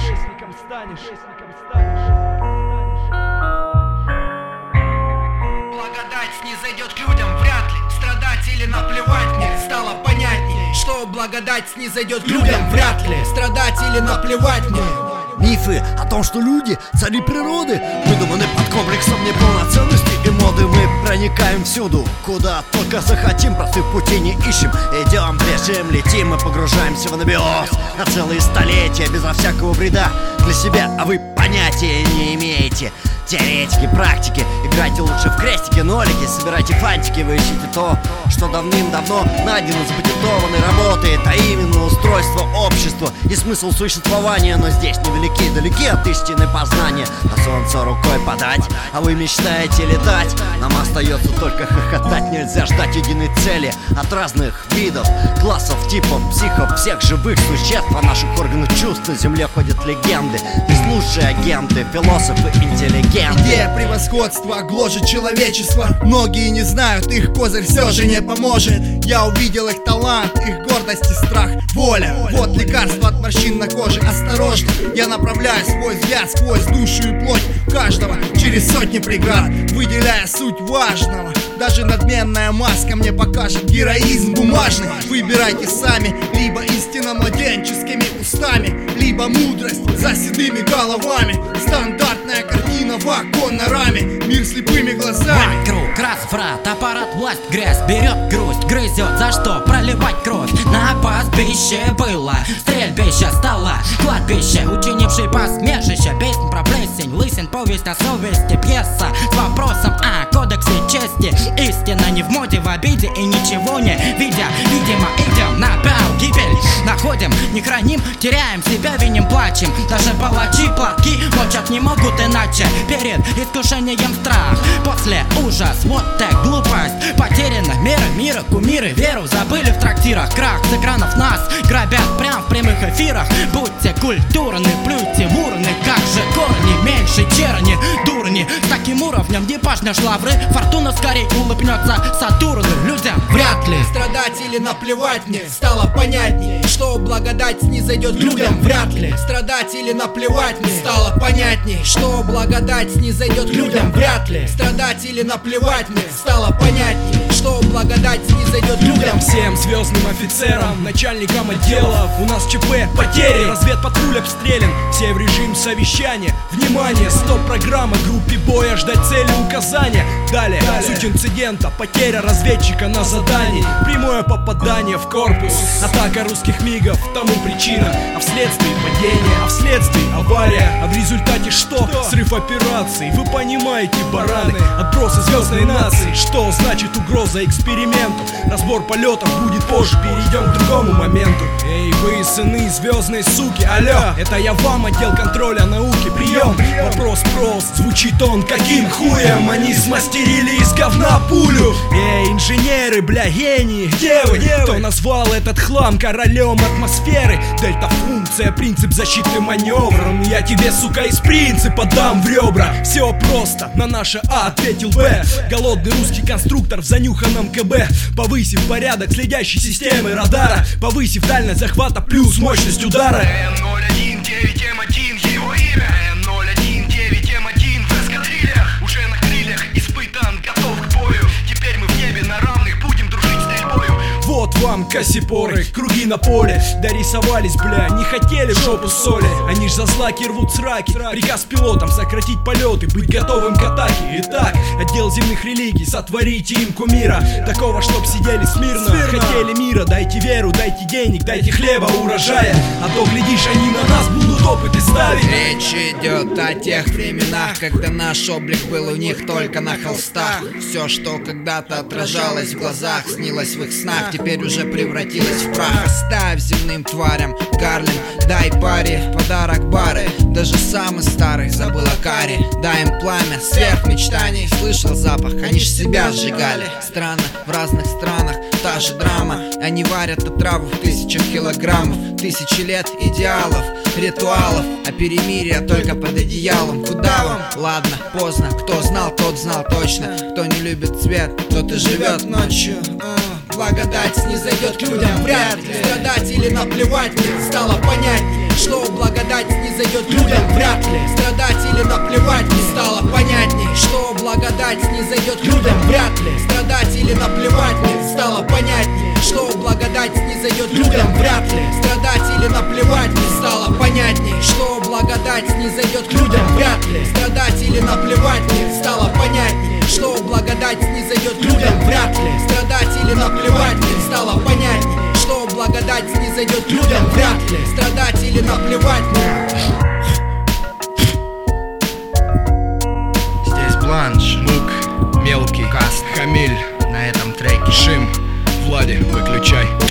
Благодать снизойдет к людям, вряд ли. Страдать или наплевать мне стало понятнее, что благодать снизойдет к людям, вряд ли. Страдать или наплевать мне. Мифы о том, что люди — цари природы, выдуманы под комплексом неполноценности и моды. Мы проникаем всюду, куда только захотим, простых путей не ищем. Идем, бежим, летим и погружаемся в анабиоз на целые столетия, безо всякого вреда для себя, а вы понятия не имеете. Теоретики, практики, играйте лучше в крестики, нолики, собирайте фантики, вы ищите то, что давным-давно найдено, запатентовано, работает, а именно устройство общества и смысл существования. Но здесь невелики, далеки от истины познания. На солнце рукой подать, а вы мечтаете летать. Нам остается только хохотать, нельзя ждать единой цели от разных видов, классов, типов, психов, всех живых существ. О наших органах чувств на земле ходят легенды. Здесь лучшие агенты, философы, интеллигенты. Идея превосходства гложет человечество. Многие не знают, их козырь все же не поможет. Я увидел их талант, их гордость и страх, воля. Вот лекарство от морщин на коже. Осторожно, я направляю свой взгляд сквозь душу и плоть каждого, через сотни преград, выделяя суть важного. Даже надменная маска мне покажет героизм бумажный. Выбирайте сами, либо истина младенческими устами, либо мудрость за седыми головами. Стандартная картина в оконной раме, мир слепыми глазами. Вокруг разврат, аппарат, власть, грязь берет грусть, грызет, за что проливать кровь. На пастбище было стрельбище, стало кладбище, учинивший посмешище. Песнь про плесень, лысин, повесть о совести, пьеса с вопросом о кодексе чести. Истина не в моде, в обиде и ничего не видя. Видимо, идем на бал, гибель находим, не храним, теряем себя, виним, плачем. Даже палачи платки мочат не могут иначе. Перед искушением страх, после ужас, вот так глупость. Потеряна мира, кумиры, веру забыли в трактирах. Крах с экранов нас грабят прям в прямых эфирах. Будьте культурны, плюйте в урны, как же корни, меньше черни, дурни. С таким уровнем не пашнешь лавры, фортуна скорее улыбнется Сатурну. Людям вряд ли. Страдать или наплевать мне стало понятнее, что благодать снизойдет к людям, вряд ли. Страдать или наплевать мне стало понятнее, что благодать снизойдет к людям, вряд ли. Страдать или наплевать мне стало понятнее, что благодать снизойдет к людям. Всем звездным офицерам, начальникам отделов, у нас ЧП, потери, разведпатруль обстрелян, все в режим совещания. Внимание, стоп-программа, группе боя ждать цели указания. Далее, суть инцидента, потеря разведчика на задании, прямое попадание в корпус, атака русских мигов, тому причина, а вследствие падение, а вследствие авария, а в результате что? Срыв операции, вы понимаете, бараны, отбросы звездной нации. Что значит угроза эксперименту? Разбор полетов будет позже, перейдем к другому моменту. Эй, вы сыны звездной суки, алло, это я вам, отдел контроля науки, прием. Вопрос прост, звучит он каким хуем? Они смастерили из говна пулю. Эй, инженеры, бля, гении, где вы? Кто назвал этот хлам королем атмосферы? Дельта-функция, принцип защиты маневром. Я тебе, сука, из принципа дам в ребра. Все просто, на наше А ответил Б. Голодный русский конструктор в занюханном КБ. Повысив порядок следящей системы радара, повысив дальность захвата плюс мощность удара. Н-019М1 его имя. Н-019М1 в эскадрильях, уже на крыльях испытан, готов к бою. Теперь мы в небе на равных будем дружить стрельбою. Вот вам кассипоры, круги на поле. Дорисовались, бля, не хотели в жопу соли. Они ж за злаки рвут сраки. Приказ пилотам сократить полеты, быть готовым к атаке. Итак, отдел земных религий, сотворите им кумира, такого, чтоб сидели смирно. Хотели мира, дайте веру, дайте денег, дайте хлеба, урожая. А то, глядишь, они на нас будут опыты ставить. Речь идет о тех временах, когда наш облик был у них только на холстах. Все, что когда-то отражалось в глазах, снилось в их снах, теперь уже превратилось в прах. Оставь земным тварям Гарлем, дай паре подарок бары. Даже самый старый забыл о каре. Дай им пламя, сверх мечтаний. Слышал запах, они ж себя сжигали. Странно, в разных странах та же драма. Они варят отраву в тысячах килограммов. Тысячи лет идеалов, ритуалов, а перемирие только под одеялом. Куда вам? Ладно, поздно. Кто знал, тот знал точно. Кто не любит свет, тот и живет ночью. Благодать снизойдет к людям, вряд ли. Страдать или наплевать мне стало понятнее, что благодать снизойдет снизойдет людям вряд ли. Страдать или наплевать не стало понятней, что благодать снизойдет людям вряд ли. Страдать или наплевать не стало понятней, что благодать снизойдет людям вряд ли. Страдать или наплевать не стало понятней, что благодать снизойдет людям вряд ли. Страдать или наплевать не стало понятней, что благодать снизойдет людям вряд ли. Страдать или наплевать не стало понятней, что благодать снизойдет людям вряд ли. Страдать или наплевать Здесь Бланш, Мук, Мелкий, Каст, Камиль. На этом треке Шим, Влади, выключай.